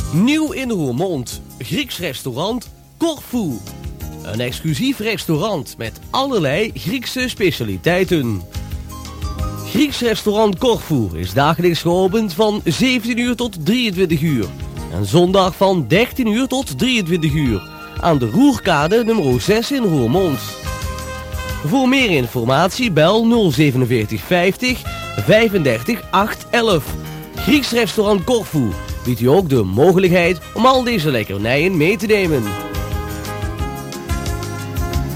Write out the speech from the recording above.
Nieuw in Roermond, Grieks restaurant Corfu. Een exclusief restaurant met allerlei Griekse specialiteiten. Grieks restaurant Corfu is dagelijks geopend van 17 uur tot 23 uur. En zondag van 13 uur tot 23 uur. Aan de Roerkade nummer 6 in Roermond. Voor meer informatie bel 047 50 35 811. Grieks restaurant Corfu biedt u ook de mogelijkheid om al deze lekkernijen mee te nemen.